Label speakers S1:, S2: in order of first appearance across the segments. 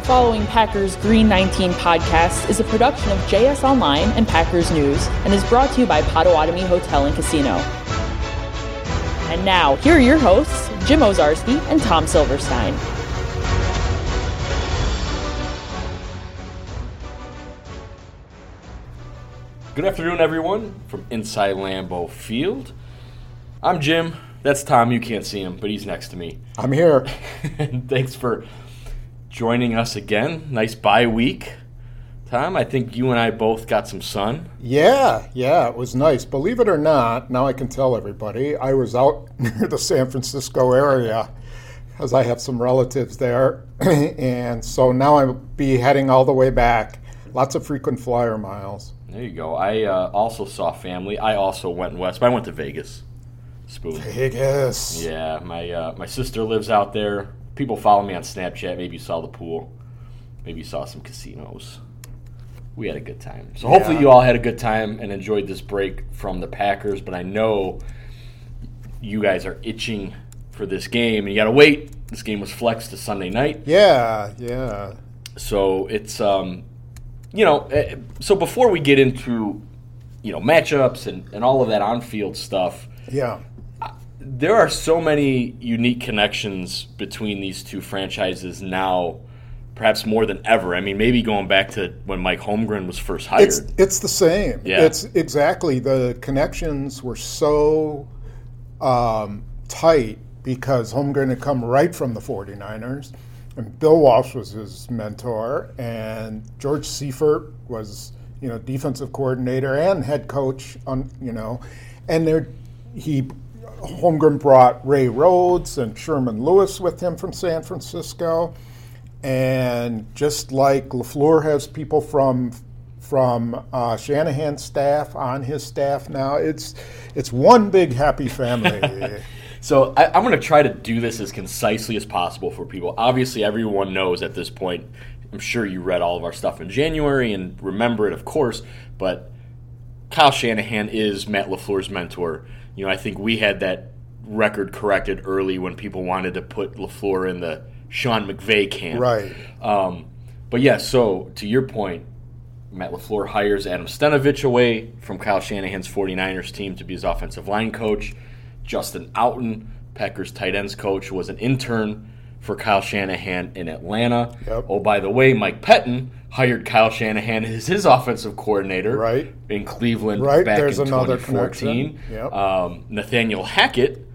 S1: following Packers Green 19 podcast is a production of JS Online and Packers News and is brought to you by Potawatomi Hotel and Casino. And now, here are your hosts, Jim Ozarski and Tom Silverstein.
S2: Good afternoon, everyone, from inside Lambeau Field. I'm Jim. That's Tom. You can't see him, but he's next to me.
S3: I'm here.
S2: And thanks for joining us again. Nice bye week. Tom, I think you and I both got some sun.
S3: Yeah, it was nice. Believe it or not, now I can tell everybody, I was out near the San Francisco area because I have some relatives there. And so now I'll be heading all the way back. Lots of frequent flyer miles.
S2: There you go. I also saw family. I also went west, but I went to Vegas. Spoon.
S3: Vegas.
S2: Yeah, my sister lives out there. People follow me on Snapchat. Maybe you saw the pool. Maybe you saw some casinos. We had a good time. So hopefully you all had a good time and enjoyed this break from the Packers. But I know you guys are itching for this game. And you got to wait. This game was flexed to Sunday night.
S3: Yeah.
S2: So it's, so before we get into, matchups and all of that on-field stuff.
S3: Yeah.
S2: There are so many unique connections between these two franchises now, perhaps more than ever. I mean, maybe going back to when Mike Holmgren was first hired.
S3: It's the same.
S2: Yeah.
S3: It's exactly. The connections were so tight because Holmgren had come right from the 49ers, and Bill Walsh was his mentor, and George Seifert was, defensive coordinator and head coach, and Holmgren brought Ray Rhodes and Sherman Lewis with him from San Francisco. And just like LaFleur has people from Shanahan's staff on his staff now, it's one big happy family.
S2: So I'm going to try to do this as concisely as possible for people. Obviously, everyone knows at this point. I'm sure you read all of our stuff in January and remember it, of course. But Kyle Shanahan is Matt LaFleur's mentor. I think we had that record corrected early when people wanted to put LaFleur in the Sean McVay camp.
S3: Right.
S2: But yeah, so to your point, Matt LaFleur hires Adam Stenavich away from Kyle Shanahan's 49ers team to be his offensive line coach. Justin Outen, Packers tight ends coach, was an intern for Kyle Shanahan in Atlanta.
S3: Yep.
S2: Oh, by the way, Mike Pettin hired Kyle Shanahan as his offensive coordinator in Cleveland back
S3: There's
S2: in
S3: another
S2: 2014.
S3: Yep.
S2: Nathaniel Hackett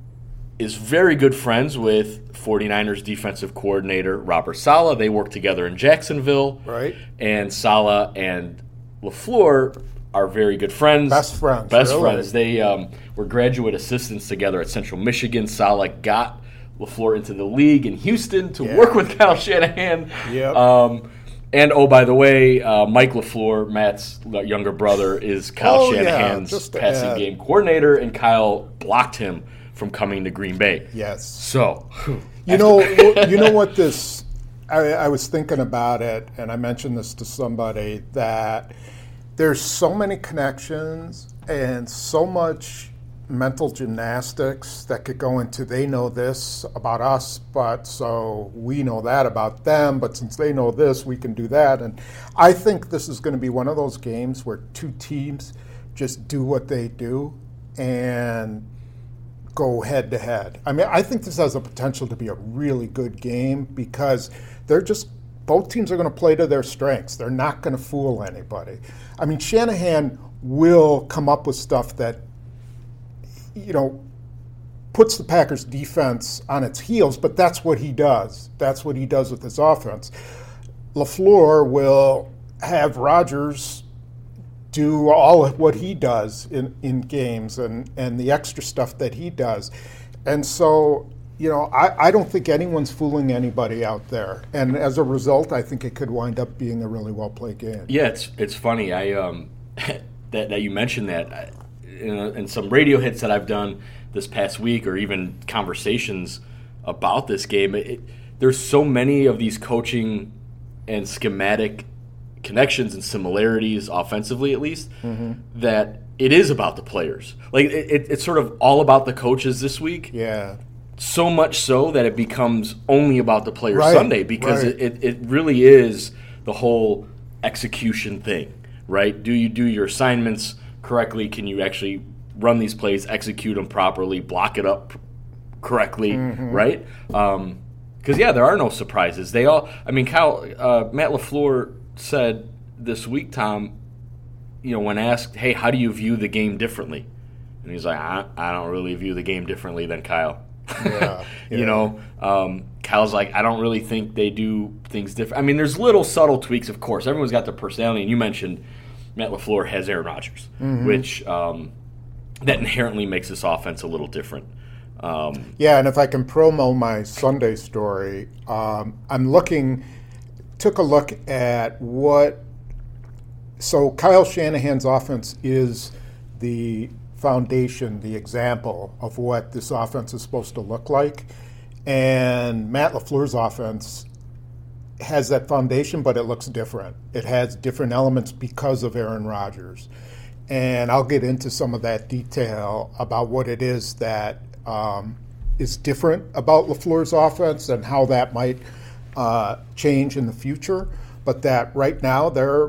S2: is very good friends with 49ers defensive coordinator Robert Saleh. They work together in Jacksonville.
S3: Right.
S2: And Saleh and LaFleur are very good friends.
S3: Best friends.
S2: They were graduate assistants together at Central Michigan. Saleh got LaFleur into the league in Houston to work with Kyle Shanahan.
S3: Yep.
S2: And, by the way, Mike LaFleur, Matt's younger brother, is Kyle Shanahan's passing game coordinator, and Kyle blocked him from coming to Green Bay.
S3: Yes.
S2: So,
S3: you know what this? I was thinking about it, and I mentioned this to somebody that there's so many connections and so much mental gymnastics that could go into they know this about us, but so we know that about them, but since they know this, we can do that. And I think this is going to be one of those games where two teams just do what they do and go head to head. I mean, I think this has the potential to be a really good game because both teams are going to play to their strengths. They're not going to fool anybody. I mean, Shanahan will come up with stuff that puts the Packers defense on its heels, but that's what he does. That's what he does with his offense. LaFleur will have Rodgers do all of what he does in games and the extra stuff that he does. And so, I don't think anyone's fooling anybody out there. And as a result, I think it could wind up being a really well-played game.
S2: Yeah, it's funny. I that you mentioned that. In some radio hits that I've done this past week or even conversations about this game, there's so many of these coaching and schematic connections and similarities, offensively at least, that it is about the players. Like, it's sort of all about the coaches this week.
S3: Yeah.
S2: so much so that it becomes only about the Players
S3: Right,
S2: Sunday because
S3: right.
S2: it really is the whole execution thing, right? Do you do your assignments correctly? Can you actually run these plays, execute them properly, block it up correctly, right? Because, there are no surprises. Matt LaFleur said this week, Tom, when asked, hey, how do you view the game differently? And he's like, I don't really view the game differently than Kyle.
S3: Yeah.
S2: Kyle's like, I don't really think they do things different. I mean, there's little subtle tweaks, of course. Everyone's got their personality, and you mentioned Matt LaFleur has Aaron Rodgers, which that inherently makes this offense a little different.
S3: Yeah, and if I can promo my Sunday story, took a look at so Kyle Shanahan's offense is the foundation, the example of what this offense is supposed to look like. And Matt LaFleur's offense has that foundation, but it looks different. It has different elements because of Aaron Rodgers. And I'll get into some of that detail about what it is that is different about LaFleur's offense and how that might change in the future. But that right now they're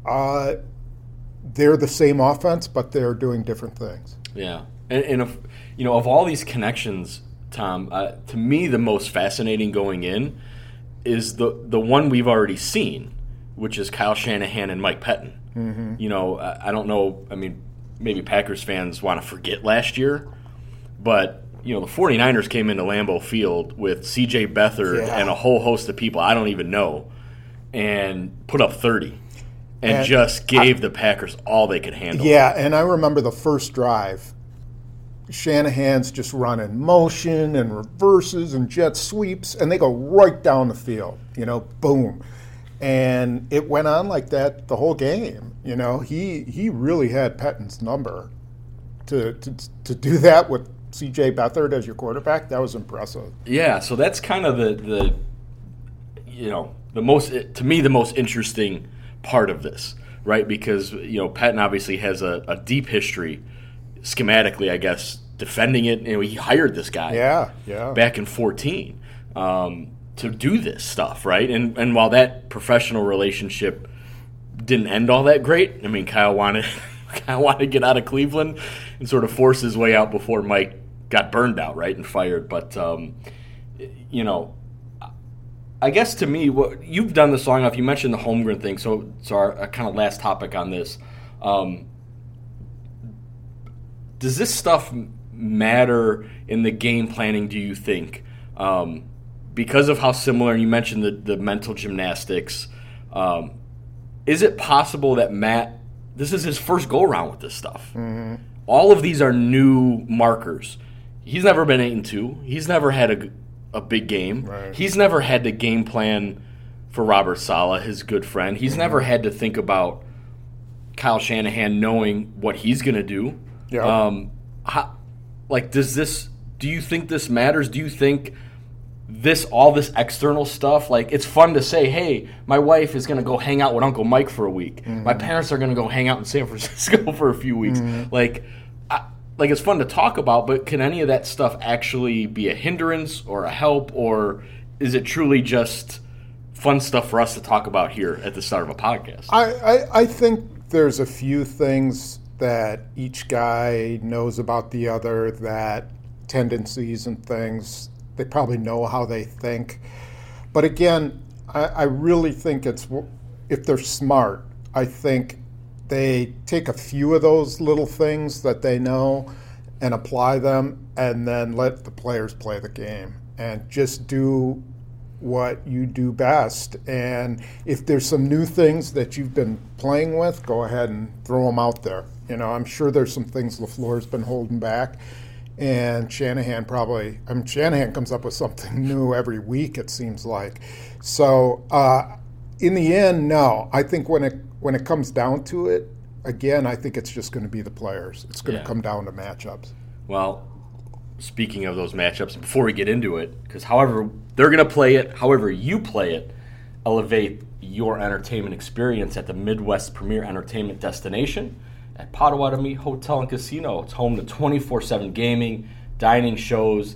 S3: the same offense, but they're doing different things.
S2: Yeah, and of all these connections, Tom, to me the most fascinating going in is the one we've already seen, which is Kyle Shanahan and Mike Pettin. I don't know. I mean, maybe Packers fans want to forget last year, but the 49ers came into Lambeau Field with C.J. Beathard and a whole host of people I don't even know, and put up 30. And just gave the Packers all they could handle.
S3: Yeah, and I remember the first drive. Shanahan's just running motion and reverses and jet sweeps, and they go right down the field, boom. And it went on like that the whole game. He really had Pettin's number. To do that with C.J. Beathard as your quarterback, that was impressive.
S2: Yeah, so that's kind of the most, to me, the most interesting part of this, right? Because Pettin obviously has a deep history, schematically, I guess, defending it. He hired this guy, back in 2014, to do this stuff, right? And while that professional relationship didn't end all that great, I mean, Kyle wanted to get out of Cleveland and sort of force his way out before Mike got burned out, right, and fired. But I guess to me, what you've done this long enough. You mentioned the Holmgren thing, so our kind of last topic on this. Does this stuff matter in the game planning, do you think? Because of how similar, and you mentioned the mental gymnastics, is it possible that Matt, this is his first go-around with this stuff? Mm-hmm. All of these are new markers. He's never been 8-2. He's never had a big game.
S3: Right.
S2: He's never had to game plan for Robert Saleh, his good friend. He's never had to think about Kyle Shanahan knowing what he's going to do.
S3: Yeah.
S2: Do you think this matters? Do you think all this external stuff, like, it's fun to say, hey, my wife is going to go hang out with Uncle Mike for a week. Mm-hmm. My parents are going to go hang out in San Francisco for a few weeks. Mm-hmm. Like, it's fun to talk about, but can any of that stuff actually be a hindrance or a help, or is it truly just fun stuff for us to talk about here at the start of a podcast?
S3: I think there's a few things that each guy knows about the other, that tendencies and things, they probably know how they think. But again, I really think if they're smart, I think they take a few of those little things that they know and apply them, and then let the players play the game and just do what you do best. And if there's some new things that you've been playing with, go ahead and throw them out there. I'm sure there's some things LaFleur's been holding back, and Shanahan comes up with something new every week, it seems like. So in the end, no. I think when it comes down to it, again, I think it's just going to be the players. It's going to come down to matchups.
S2: Well, speaking of those matchups, before we get into it, because however they're going to play it, however you play it, elevate your entertainment experience at the Midwest premier entertainment destination at Potawatomi Hotel and Casino. It's home to 24/7 gaming, dining, shows,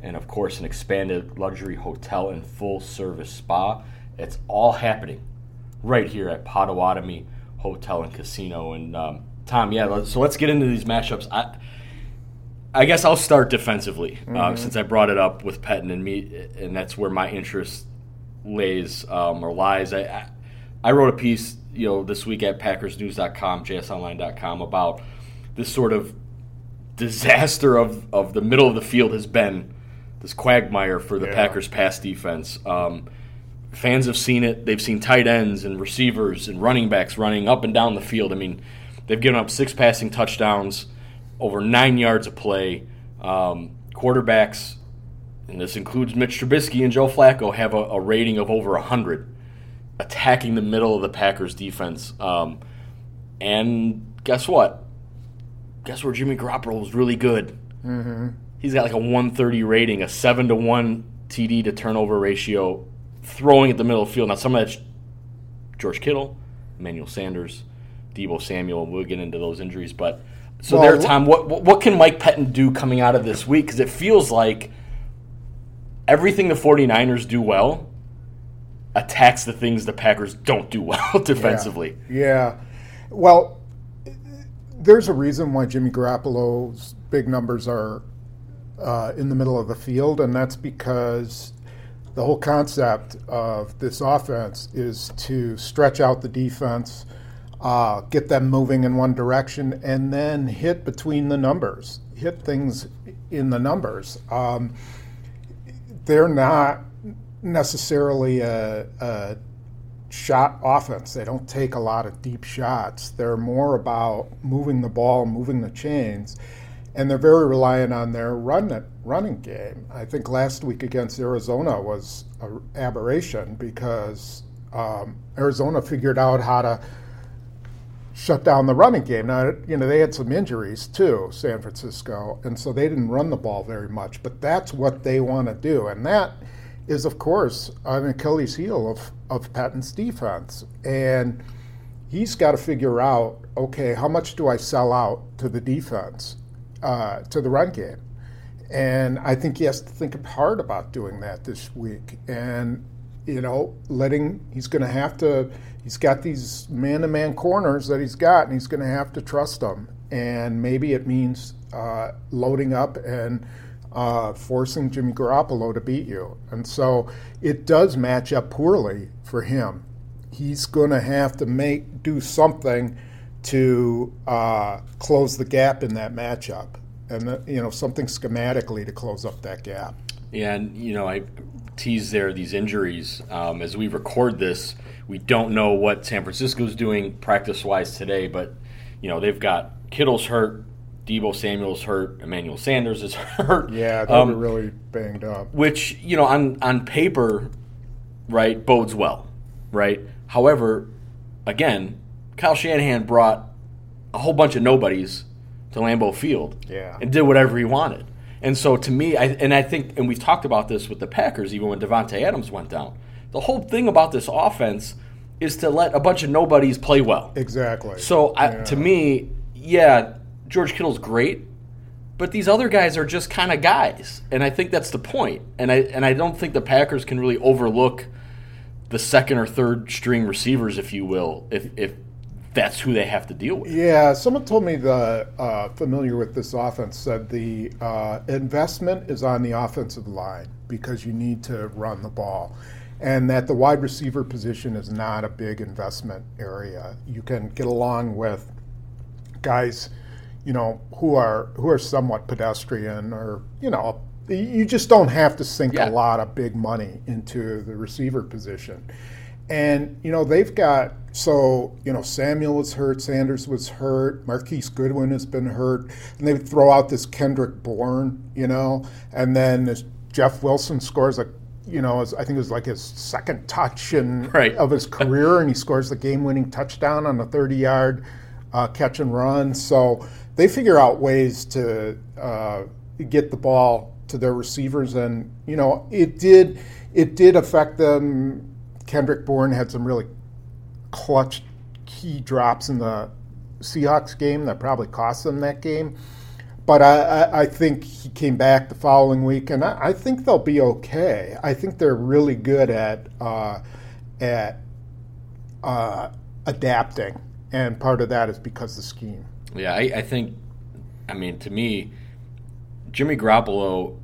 S2: and, of course, an expanded luxury hotel and full-service spa. It's all happening right here at Potawatomi Hotel and Casino. And, Tom, so let's get into these matchups. I guess I'll start defensively since I brought it up with Pettin and me, and that's where my interest lies. I wrote a piece, this week at PackersNews.com, JSOnline.com, about this sort of disaster of the middle of the field has been this quagmire for the Packers' pass defense. Fans have seen it. They've seen tight ends and receivers and running backs running up and down the field. I mean, they've given up 6 passing touchdowns, over 9 yards of play. Quarterbacks, and this includes Mitch Trubisky and Joe Flacco, have a rating of over 100, attacking the middle of the Packers defense. And guess what? Guess where Jimmy Garoppolo is really good? Mm-hmm. He's got like a 130 rating, a 7-to-1 TD to turnover ratio, throwing at the middle of the field. Now, some of that's George Kittle, Emmanuel Sanders, Deebo Samuel. We'll get into those injuries, but Tom, what can Mike Pettin do coming out of this week? Because it feels like everything the 49ers do well attacks the things the Packers don't do well defensively.
S3: Yeah. Well, there's a reason why Jimmy Garoppolo's big numbers are in the middle of the field, and that's because the whole concept of this offense is to stretch out the defense, get them moving in one direction, and then hit between the numbers, hit things in the numbers. They're not necessarily a shot offense. They don't take a lot of deep shots. They're more about moving the ball, moving the chains, and they're very reliant on their running game. I think last week against Arizona was an aberration because Arizona figured out how to shut down the running game. Now, they had some injuries too, San Francisco, and so they didn't run the ball very much, but that's what they want to do. And that is, of course, an Achilles heel of Pettin's defense. And he's got to figure out, okay, how much do I sell out to the defense, to the run game? And I think he has to think hard about doing that this week. And, he's going to have to, he's got these man-to-man corners that he's got, and he's going to have to trust them. And maybe it means loading up and forcing Jimmy Garoppolo to beat you. And so it does match up poorly for him. He's going to have to do something to close the gap in that matchup, and something schematically to close up that gap.
S2: Yeah, and I teased there these injuries. As we record this, we don't know what San Francisco's doing practice-wise today, but they've got Kittle's hurt, Deebo Samuel's hurt, Emmanuel Sanders is hurt.
S3: Yeah, they were really banged up.
S2: Which, on paper, right, bodes well, right? However, again, Kyle Shanahan brought a whole bunch of nobodies to Lambeau Field and did whatever he wanted. And so to me, I think, and we've talked about this with the Packers, even when Devontae Adams went down, the whole thing about this offense is to let a bunch of nobodies play well.
S3: Exactly.
S2: So to me, George Kittle's great, but these other guys are just kind of guys, and I think that's the point. And I don't think the Packers can really overlook the second or third string receivers, if you will, if that's who they have to deal with.
S3: Yeah, someone told me familiar with this offense said the investment is on the offensive line because you need to run the ball, and that the wide receiver position is not a big investment area. You can get along with guys who are somewhat pedestrian, or you just don't have to sink a lot of big money into the receiver position. And they've got Samuel was hurt, Sanders was hurt, Marquise Goodwin has been hurt, and they throw out this Kendrick Bourne, and then this Jeff Wilson scores I think it was like his second touch of his career, and he scores the game-winning touchdown on a 30-yard catch and run. So they figure out ways to get the ball to their receivers, and it did affect them. Kendrick Bourne had some really clutch key drops in the Seahawks game that probably cost them that game. But I think he came back the following week, and I think they'll be okay. I think they're really good at adapting, and part of that is because of the scheme.
S2: Yeah, I think, I mean, to me, Jimmy Garoppolo,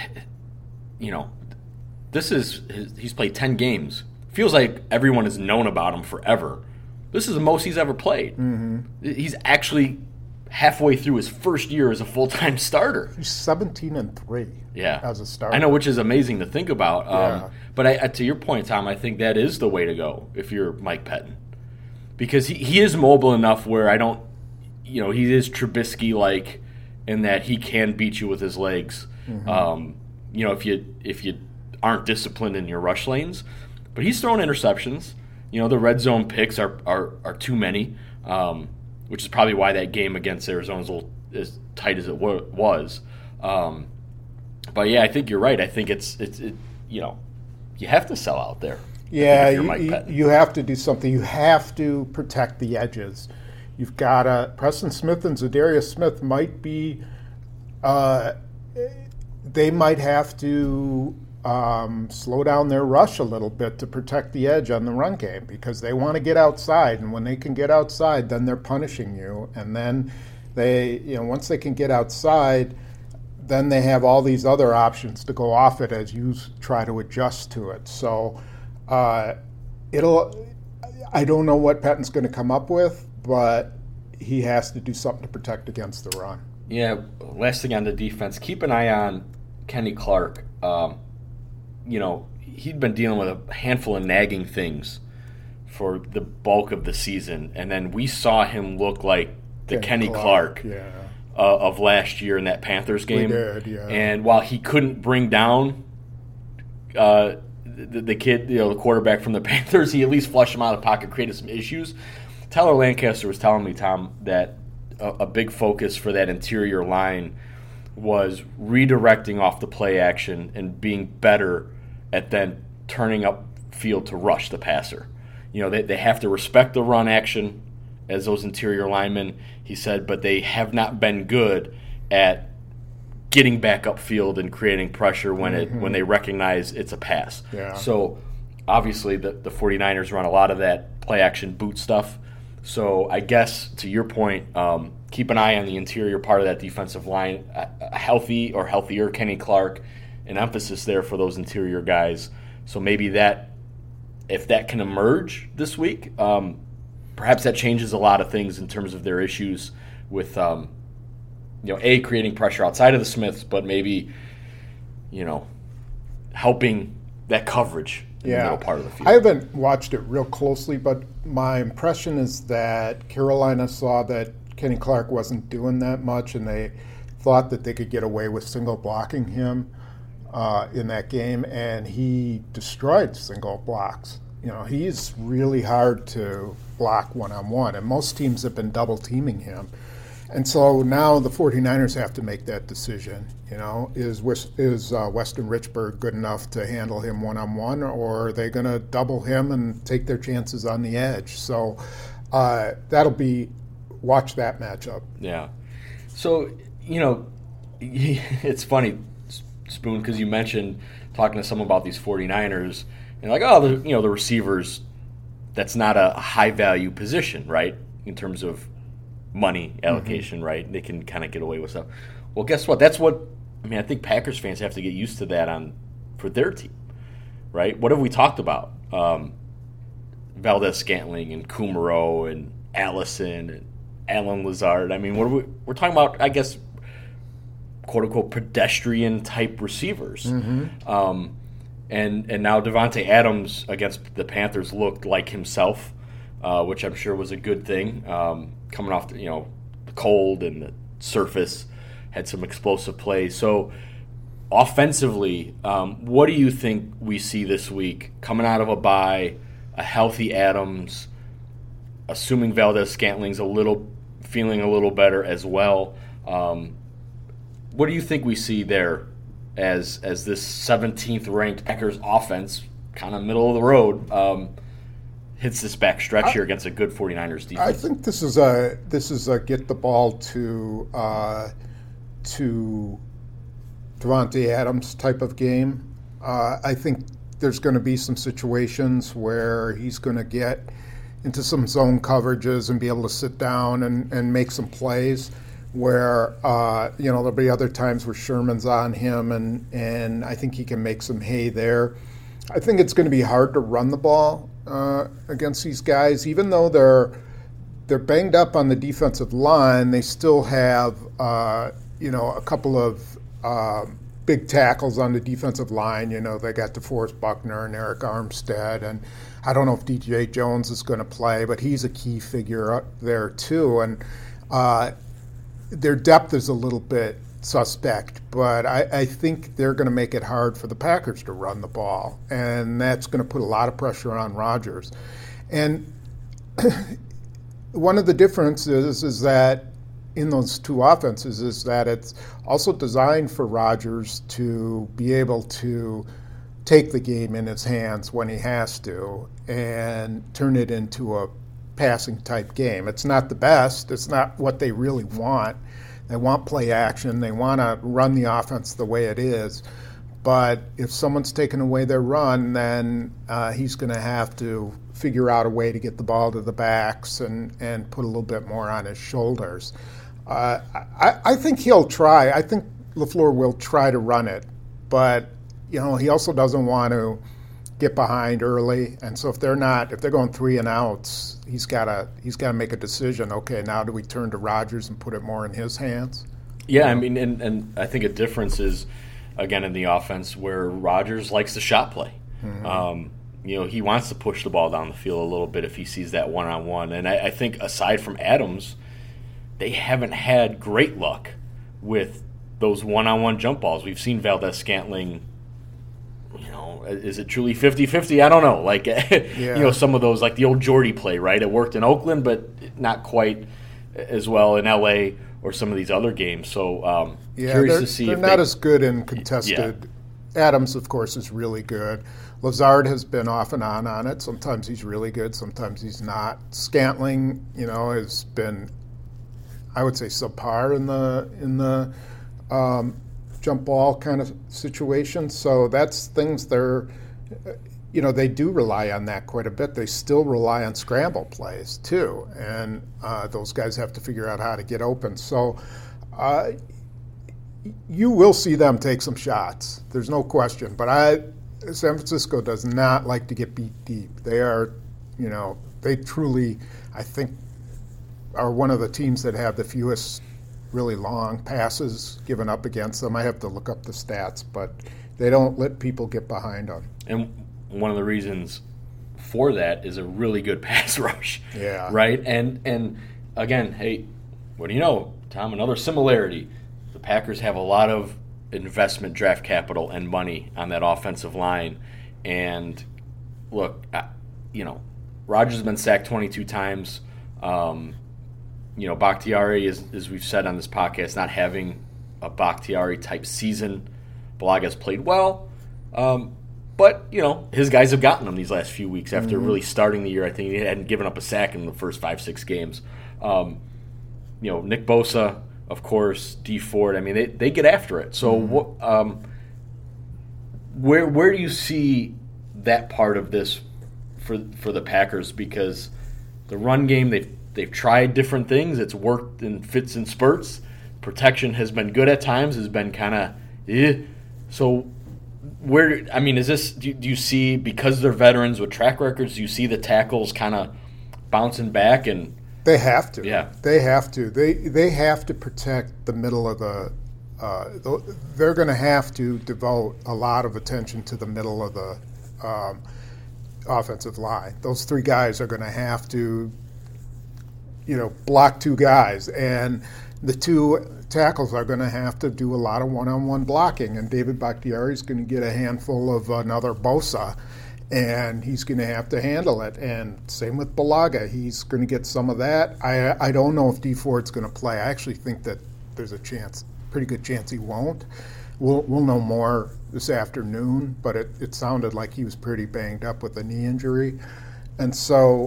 S2: he's played 10 games. Feels like everyone has known about him forever. This is the most he's ever played. Mm-hmm. He's actually halfway through his first year as a full-time starter.
S3: He's 17-3 as a starter.
S2: I know, which is amazing to think about. But to your point, Tom, I think that is the way to go if you're Mike Pettin. Because he is mobile enough where he is Trubisky-like in that he can beat you with his legs. Mm-hmm. If you aren't disciplined in your rush lanes. But he's throwing interceptions. The red zone picks are too many, which is probably why that game against Arizona is as tight as it was. But yeah, I think you're right. I think it's you have to sell out there.
S3: Yeah, you have to do something. You have to protect the edges. You've got Preston Smith and Zadarius Smith might be. They might have to slow down their rush a little bit to protect the edge on the run game because they want to get outside, and when they can get outside, then they're punishing you. And then once they can get outside, then they have all these other options to go off it as you try to adjust to it. So I don't know what Pettin's going to come up with, but he has to do something to protect against the run.
S2: Yeah, last thing on the defense, keep an eye on Kenny Clark. He'd been dealing with a handful of nagging things for the bulk of the season, and then we saw him look like the Kenny Clark of last year in that Panthers game.
S3: We did, yeah.
S2: And while he couldn't bring down the kid, the quarterback from the Panthers, he at least flushed him out of the pocket, created some issues. Tyler Lancaster was telling me, Tom, that a big focus for that interior line was redirecting off the play action and being better at then turning up field to rush the passer. They have to respect the run action as those interior linemen, he said, but they have not been good at getting back upfield and creating pressure when they recognize it's a pass.
S3: Yeah.
S2: So obviously the 49ers run a lot of that play action boot stuff. So I guess to your point, keep an eye on the interior part of that defensive line. A healthy or healthier Kenny Clark, an emphasis there for those interior guys. So maybe that, if that can emerge this week, perhaps that changes a lot of things in terms of their issues with, creating pressure outside of the Smiths, but maybe, helping that coverage in the middle part of the field.
S3: I haven't watched it real closely, but my impression is that Carolina saw that Kenny Clark wasn't doing that much, and they thought that they could get away with single blocking him in that game, and he destroyed single blocks. He's really hard to block one-on-one, and most teams have been double-teaming him. And so now the 49ers have to make that decision. Is Weston Richburg good enough to handle him one-on-one, or are they going to double him and take their chances on the edge? So watch that matchup.
S2: Yeah. So, it's funny, Spoon, because you mentioned talking to someone about these 49ers, and the receivers, that's not a high-value position, right, in terms of money allocation, right? They can kind of get away with stuff. Well, guess what? I think Packers fans have to get used to that for their team, right? What have we talked about? Valdez-Scantling and Kumerow and Allison and Alan Lazard. I mean, we're talking about, I guess, quote-unquote pedestrian-type receivers. Mm-hmm. And now Devontae Adams against the Panthers looked like himself, which I'm sure was a good thing. Coming off the cold and the surface, had some explosive plays. So offensively, what do you think we see this week coming out of a bye, a healthy Adams, assuming Valdez-Scantling's feeling a little better as well? What do you think we see there as this 17th ranked Packers offense, kind of middle of the road, hits this back stretch here against a good 49ers defense?
S3: I think this is a get the ball to to Davante Adams type of game. I think there's going to be some situations where he's going to get into some zone coverages and be able to sit down and make some plays where, there'll be other times where Sherman's on him, and I think he can make some hay there. I think it's going to be hard to run the ball against these guys. Even though they're banged up on the defensive line, they still have, a couple of big tackles on the defensive line. They got DeForest Buckner and Eric Armstead, and I don't know if DJ Jones is going to play, but he's a key figure up there too. And their depth is a little bit suspect, but I think they're going to make it hard for the Packers to run the ball, and that's going to put a lot of pressure on Rodgers. And one of the differences is that in those two offenses is that it's also designed for Rodgers to be able to take the game in his hands when he has to and turn it into a passing type game. It's not the best. It's not what they really want. They want play action. They want to run the offense the way it is. But if someone's taking away their run, then he's going to have to figure out a way to get the ball to the backs and put a little bit more on his shoulders. I think he'll try. I think LaFleur will try to run it, but he also doesn't want to get behind early. And so if they're going 3 and outs, he's got to make a decision. Okay, now do we turn to Rodgers and put it more in his hands?
S2: Yeah, I mean, and I think a difference is again in the offense where Rodgers likes the shot play. Mm-hmm. He wants to push the ball down the field a little bit if he sees that one-on-one. And I think aside from Adams, they haven't had great luck with those one-on-one jump balls. We've seen Valdez-Scantling, is it truly 50-50? I don't know. Some of those, like the old Jordy play, right? It worked in Oakland, but not quite as well in L.A. or some of these other games. So curious to see
S3: they're
S2: if
S3: not as good in contested. Yeah. Adams, of course, is really good. Lazard has been off and on it. Sometimes he's really good. Sometimes he's not. Scantling, has been, I would say, subpar in the jump ball kind of situation. So that's things they do rely on that quite a bit. They still rely on scramble plays too, and those guys have to figure out how to get open. So you will see them take some shots. There's no question. But San Francisco does not like to get beat deep. They are, they truly, I think, are one of the teams that have the fewest really long passes given up against them. I have to look up the stats, but they don't let people get behind them.
S2: And one of the reasons for that is a really good pass rush.
S3: Yeah.
S2: Right? And again, hey, what do you know, Tom, another similarity. The Packers have a lot of investment draft capital and money on that offensive line. And look, Rodgers has been sacked 22 times. Bakhtiari, as we've said on this podcast, not having a Bakhtiari-type season. Balaga's played well. But, his guys have gotten him these last few weeks after really starting the year. I think he hadn't given up a sack in the first 5-6 games. Nick Bosa, of course, D Ford. I mean, they get after it. So where do you see that part of this for the Packers? Because the run game, they've tried different things. It's worked in fits and spurts. Protection has been good at times. Has been kind of So is this? Do you see, because they're veterans with track records, do you see the tackles kind of bouncing back? And
S3: they have to.
S2: Yeah,
S3: they have to. They have to protect the middle of the. They're going to have to devote a lot of attention to the middle of the offensive line. Those 3 guys are going to have to, block 2 guys, and the 2 tackles are going to have to do a lot of one-on-one blocking, and David Bakhtiari is going to get a handful of another Bosa, and he's going to have to handle it. And same with Bulaga. He's going to get some of that. I don't know if D Ford's going to play. I actually think that there's a pretty good chance he won't. We'll know more this afternoon, but it sounded like he was pretty banged up with a knee injury. And so,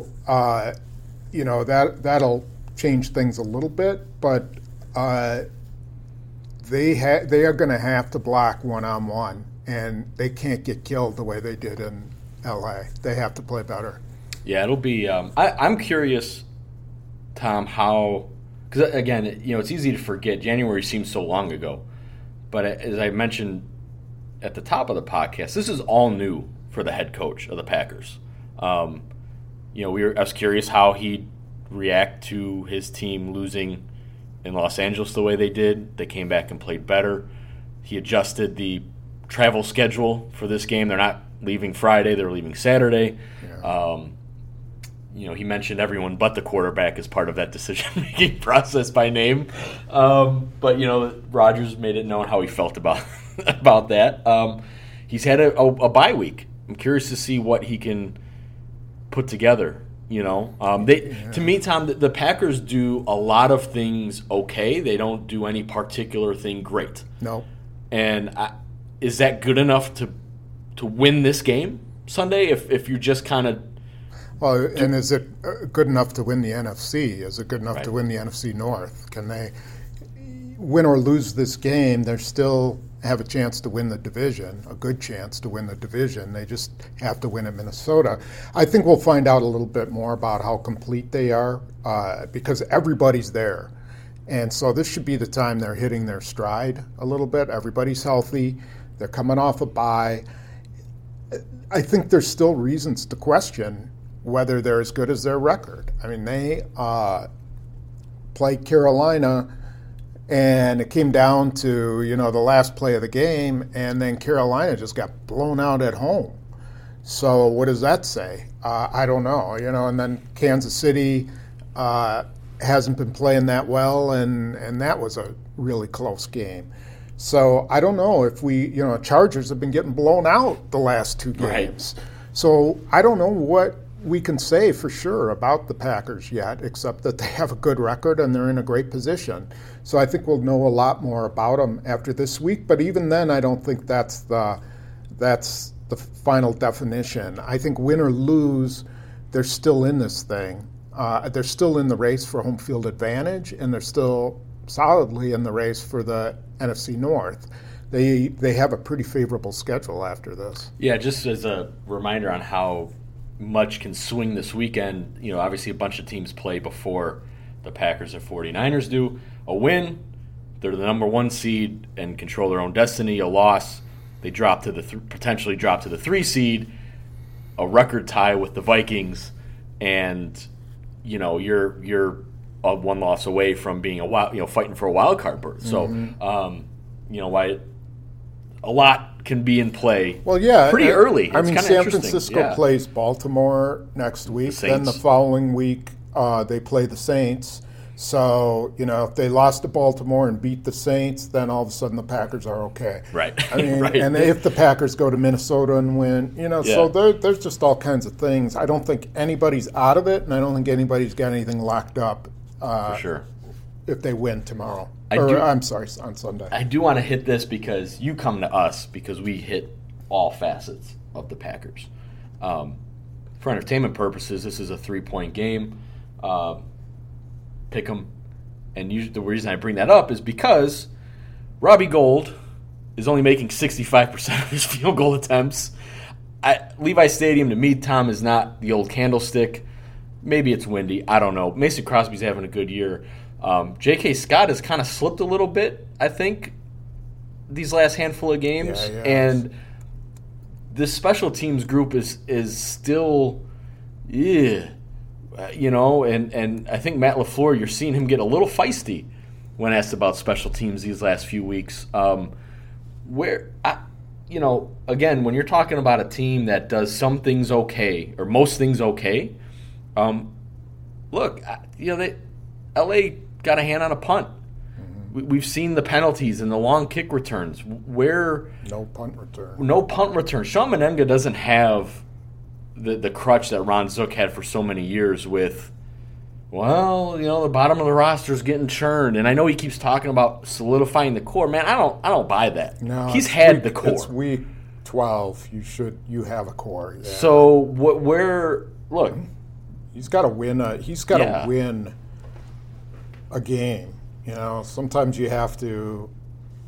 S3: that'll change things a little bit, but they are going to have to block one-on-one, and they can't get killed the way they did in L.A. They have to play better.
S2: Yeah, it'll be. I'm curious, Tom, how, because again, it's easy to forget. January seems so long ago, but as I mentioned at the top of the podcast, this is all new for the head coach of the Packers. I was curious how he'd react to his team losing in Los Angeles the way they did. They came back and played better. He adjusted the travel schedule for this game. They're not leaving Friday; they're leaving Saturday. Yeah. He mentioned everyone but the quarterback as part of that decision-making process by name. But Rodgers made it known how he felt about that. He's had a bye week. I'm curious to see what he can put together. To me, Tom, the Packers do a lot of things okay. They don't do any particular thing great.
S3: No.
S2: And is that good enough to win this game Sunday? If you just kind of.
S3: Well, and is it good enough to win the NFC? Is it good enough to win the NFC North? Can they win or lose this game? They still have a chance to win the division, a good chance to win the division. They just have to win at Minnesota. I think we'll find out a little bit more about how complete they are because everybody's there. And so this should be the time they're hitting their stride a little bit. Everybody's healthy. They're coming off a bye. I think there's still reasons to question whether they're as good as their record. I mean, they played Carolina, and it came down to, the last play of the game, and then Carolina just got blown out at home. So what does that say? I don't know, and then Kansas City hasn't been playing that well, and that was a really close game. So I don't know if Chargers have been getting blown out the last two games. Right. So I don't know what we can say for sure about the Packers yet, except that they have a good record and they're in a great position. So I think we'll know a lot more about them after this week. But even then, I don't think that's the final definition. I think win or lose, they're still in this thing. They're still in the race for home field advantage, and they're still solidly in the race for the NFC North. They have a pretty favorable schedule after this.
S2: Yeah, just as a reminder on how much can swing this weekend, obviously a bunch of teams play before the Packers and 49ers do. A win, they're the number 1 seed and control their own destiny. A loss, they drop to potentially drop to the 3 seed, a record tie with the Vikings, and you're one loss away from being fighting for a wild card berth. Mm-hmm. So, why a lot can be in play.
S3: Well, yeah,
S2: pretty early. It's
S3: San Francisco plays Baltimore next week. Then the following week they play the Saints. So if they lost to Baltimore and beat the Saints, then all of a sudden the Packers are okay.
S2: Right.
S3: I mean, right. And if the Packers go to Minnesota and win, so there's just all kinds of things. I don't think anybody's out of it, and I don't think anybody's got anything locked up.
S2: For sure.
S3: If they win tomorrow. On Sunday.
S2: I do want to hit this because you come to us because we hit all facets of the Packers. For entertainment purposes, this is a 3-point game. Pick 'em. And the reason I bring that up is because Robbie Gould is only making 65% of his field goal attempts. Levi Stadium, to me, Tom, is not the old candlestick. Maybe it's windy. I don't know. Mason Crosby's having a good year. J.K. Scott has kind of slipped a little bit, I think, these last handful of games.
S3: Yeah.
S2: And this special teams group is still, and I think Matt LaFleur, you're seeing him get a little feisty when asked about special teams these last few weeks. Again, when you're talking about a team that does some things okay, or most things okay, L.A. got a hand on a punt. Mm-hmm. We've seen the penalties and the long kick returns.
S3: No punt return.
S2: Sean Menenga doesn't have the crutch that Ron Zook had for so many years with, the bottom of the roster is getting churned. And I know he keeps talking about solidifying the core. Man, I don't buy that.
S3: No,
S2: he's had the core.
S3: It's week 12. You have a core. Yeah.
S2: So look.
S3: He's got to win. He's got to win a game. Sometimes you have to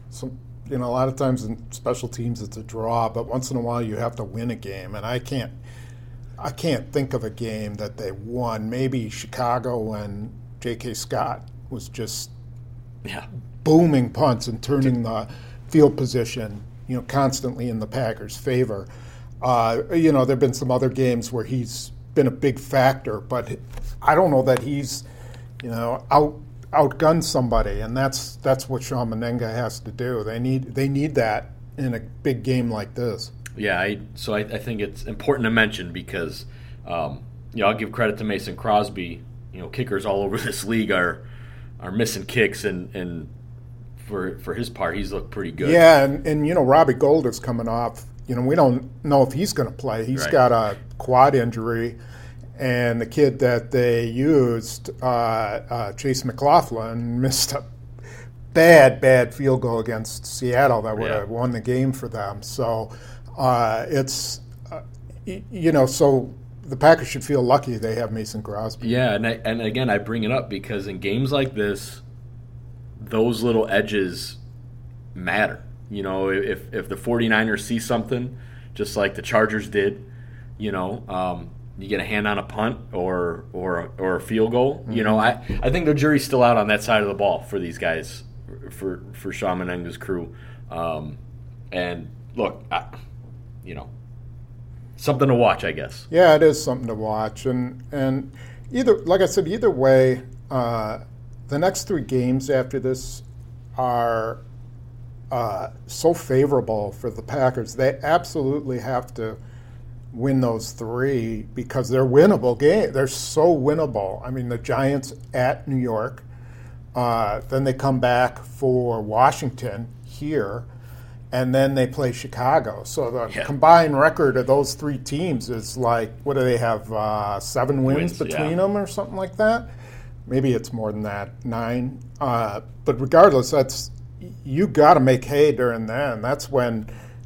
S3: So, a lot of times in special teams it's a draw, but once in a while you have to win a game, and I can't think of a game that they won. Maybe Chicago when J.K. Scott was just booming punts and turning the field position, constantly in the Packers' favor. There have been some other games where he's been a big factor, but I don't know that he's, outgunned somebody, and that's what Sean Mennenga has to do. They need that in a big game like this.
S2: Yeah, I think it's important to mention because, I'll give credit to Mason Crosby. Kickers all over this league are missing kicks, and for his part, he's looked pretty good.
S3: Yeah, and Robbie Gould is coming off. We don't know if he's going to play. He's got a quad injury, and the kid that they used, Chase McLaughlin, missed a bad field goal against Seattle that would have won the game for them. So it's so the Packers should feel lucky they have Mason Crosby.
S2: Yeah, and again, I bring it up because in games like this, those little edges matter. If the 49ers see something, just like the Chargers did, you get a hand on a punt or a field goal. Mm-hmm. I think the jury's still out on that side of the ball for these guys, for Sean Mennenga's crew. And look, something to watch, I guess.
S3: Yeah, it is something to watch, and either way, the next 3 games after this are so favorable for the Packers. They absolutely have to win those 3 because they're winnable games. They're so winnable. I mean, the Giants at New York, then they come back for Washington here, and then they play Chicago. So the combined record of those 3 teams is like, what do they have, 7 wins between them or something like that? Maybe it's more than that, 9. But regardless, you got to make hay during then. That's when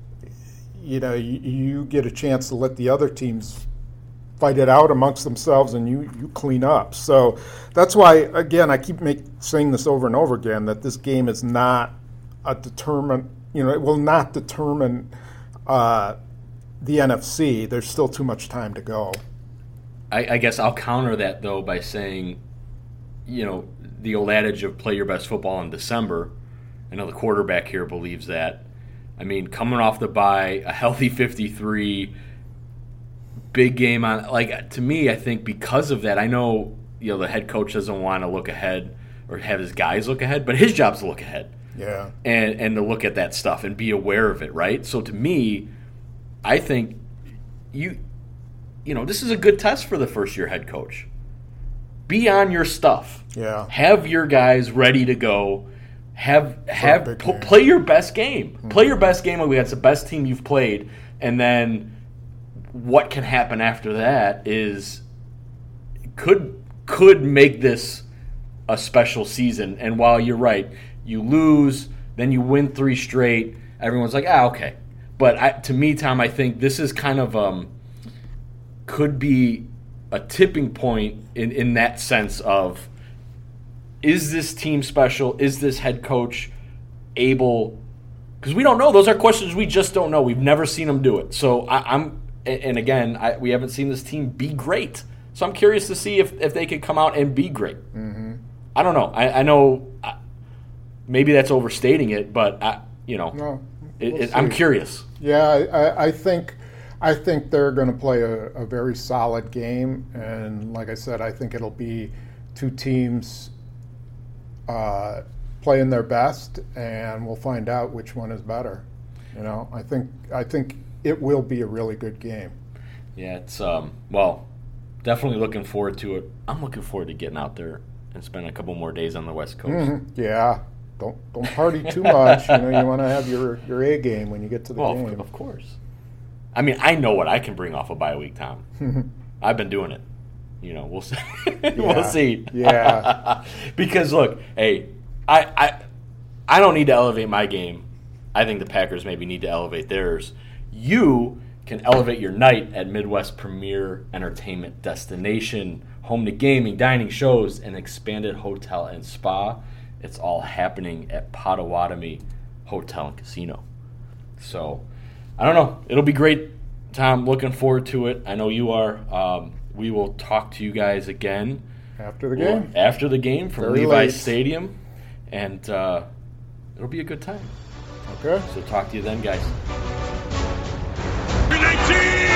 S3: you get a chance to let the other teams fight it out amongst themselves, and you clean up. So that's why, again, I keep saying this over and over again, that this game is not a determinant. It will not determine the NFC. There's still too much time to go.
S2: I guess I'll counter that though by saying, the old adage of play your best football in December. I know the quarterback here believes that. I mean, coming off the bye, a healthy 53, big game on. To me, I think because of that, I know the head coach doesn't want to look ahead or have his guys look ahead, but his job's to look ahead.
S3: Yeah.
S2: And to look at that stuff and be aware of it, right? So to me, I think this is a good test for the first-year head coach. Be on your stuff.
S3: Yeah.
S2: Have your guys ready to go. Play your best game. Mm-hmm. Play your best game against the best team you've played, and then what can happen after that is could make this a special season. And while you're right, you lose, then you win 3 straight. Everyone's like, okay. But to me, Tom, I think this is kind of could be a tipping point in that sense of, is this team special? Is this head coach able? Because we don't know. Those are questions we just don't know. We've never seen them do it. So we haven't seen this team be great. So I'm curious to see if they could come out and be great.
S3: Mm-hmm.
S2: I don't know. I know maybe that's overstating it, but I'm curious.
S3: Yeah, I think they're going to play a very solid game, and like I said, I think it'll be 2 teams playing their best, and we'll find out which one is better. I think it will be a really good game. Yeah,
S2: it's definitely looking forward to it. I'm looking forward to getting out there and spend a couple more days on the West Coast.
S3: Mm-hmm. Yeah, don't party too much. You want to have your A game when you get to the game.
S2: Of course. I mean, I know what I can bring off a bye week, Tom. I've been doing it. We'll see. We'll see.
S3: Yeah.
S2: Because look, hey, I don't need to elevate my game. I think the Packers maybe need to elevate theirs. You can elevate your night at Midwest Premier Entertainment Destination, home to gaming, dining, shows, and expanded hotel and spa. It's all happening at Potawatomi Hotel and Casino. So, I don't know. It'll be great, Tom. Looking forward to it. I know you are. We will talk to you guys again.
S3: After the game.
S2: After the game from
S3: Very
S2: Levi's
S3: late.
S2: Stadium. And it'll be a good time.
S3: Okay.
S2: So talk to you then, guys.
S4: 19!